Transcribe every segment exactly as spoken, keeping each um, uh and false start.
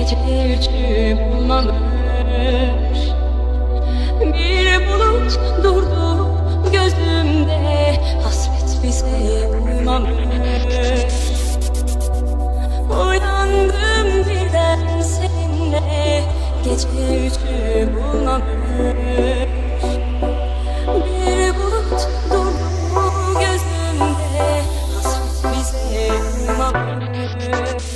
gece üçü bulmamış. Bir bulut durdu gözümde, hasret bize uymamış. Uyandım birden seninle, gece üçü bulmamış. Bir bulut durdu gözümde, hasret bize uymamış.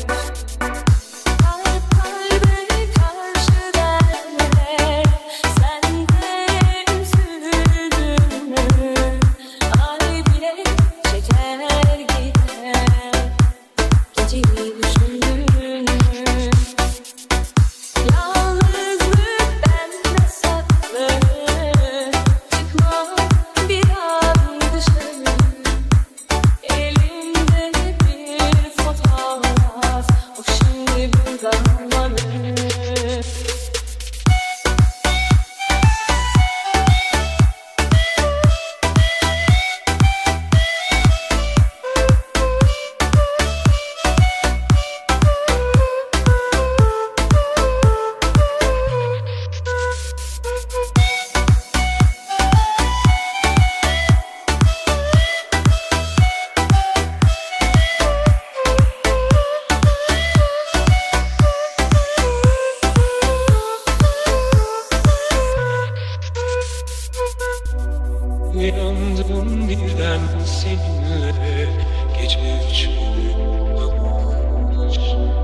Uyandım birden seninle, gece üçü bulmamış.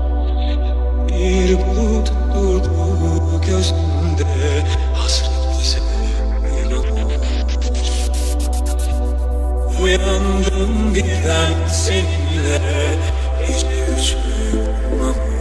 Bir bulut durdu gözümde, hasret bize uymamış. Uyandım birden seninle, gece üçü bulmamış.